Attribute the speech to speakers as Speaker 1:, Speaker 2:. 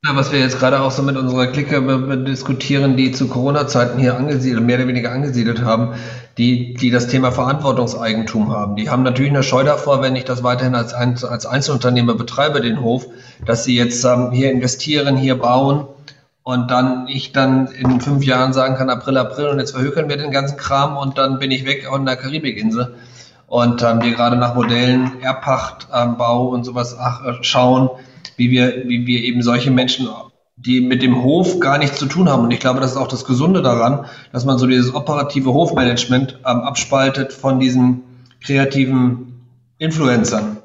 Speaker 1: Ja, was wir jetzt gerade auch so mit unserer Clique diskutieren, die zu Corona-Zeiten hier angesiedelt, mehr oder weniger angesiedelt haben, die das Thema Verantwortungseigentum haben. Die haben natürlich eine Scheu davor, wenn ich das weiterhin als Einzelunternehmer betreibe, den Hof, dass sie jetzt hier investieren, hier bauen und dann ich dann in 5 Jahren sagen kann, April und jetzt verhökern wir den ganzen Kram und dann bin ich weg an der Karibikinsel. Und wir gerade nach Modellen Erbpacht, Bau und sowas schauen, wie wir eben solche Menschen, die mit dem Hof gar nichts zu tun haben. Und ich glaube, das ist auch das Gesunde daran, dass man so dieses operative Hofmanagement abspaltet von diesen kreativen Influencern.